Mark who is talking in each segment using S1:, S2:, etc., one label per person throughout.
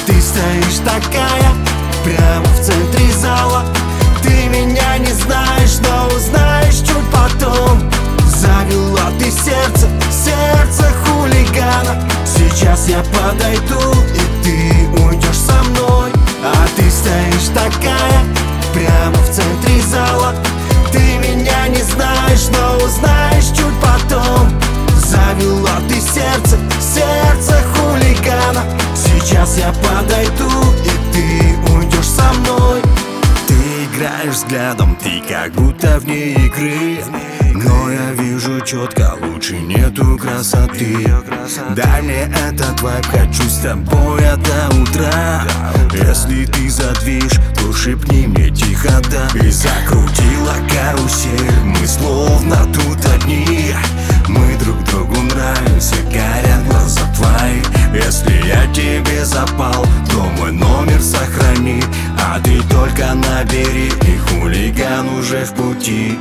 S1: ты стоишь такая прямо в центре зала. Ты меня не знаешь, но узнаешь чуть потом. Завела ты сердце, сердце хулигана. Сейчас я подойду, и ты уйдешь со мной. А ты стоишь такая прямо в центре зала. Ты меня не знаешь, но узнаешь чуть потом. Завела ты сердце, сердце хулигана. Сейчас я подойду, и ты уйдешь со мной. Ты играешь взглядом, ты как будто вне игры. Но я вижу четко, лучше нету красоты. Дай мне этот вайб, хочу с тобой до утра. Если ты задвинешь, то шепни мне тихо да. И закрутила карусель, мы словно тут одни. Мы друг другу нравимся, горят глаза твои. Если я тебе запал, то мой номер сохрани. А ты только набери, и хулиган уже в пути.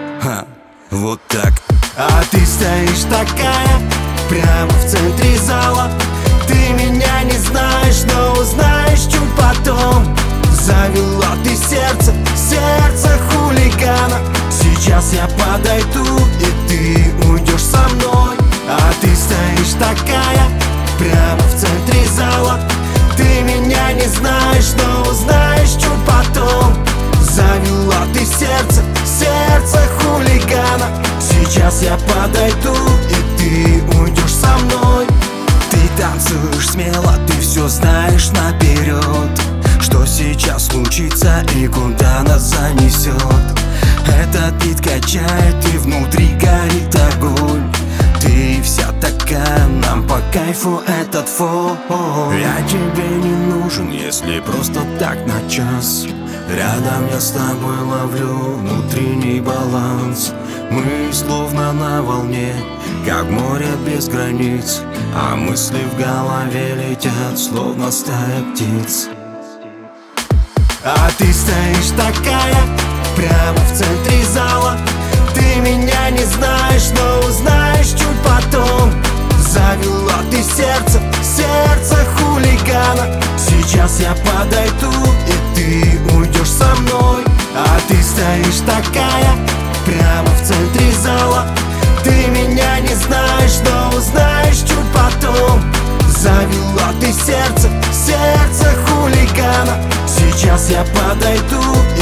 S1: Вот так. А ты стоишь такая прямо в центре зала. Ты меня не знаешь, но узнаешь чуть потом. Завела ты сердце, сердце хулигана. Сейчас я подойду, и ты уйдешь со мной. А ты стоишь такая прямо в центре зала. Ты меня не знаешь, но узнаешь чуть потом. Завела ты сердце, сердце хулигана. Сейчас я подойду, и ты уйдешь со мной. Ты танцуешь смело, ты все знаешь наперед. Что сейчас случится и куда нас занесет. Этот бит качает, и внутри горит огонь. Ты вся такая, нам по кайфу этот фон. Я тебе не нужен, если просто так на час. Рядом я с тобой ловлю внутренний баланс. Мы словно на волне, как море без границ. А мысли в голове летят, словно стая птиц. А ты стоишь такая прямо в центре зала. Ты меня не знаешь, но узнаешь чуть потом. Завела ты сердце, сердце хулигана. Сейчас я подойду, и ты уйдешь со мной. А ты стоишь такая прямо в центре зала. Ты меня не знаешь, но узнаешь чуть потом. Завела ты сердце, сердце хулигана. Сейчас я подойду,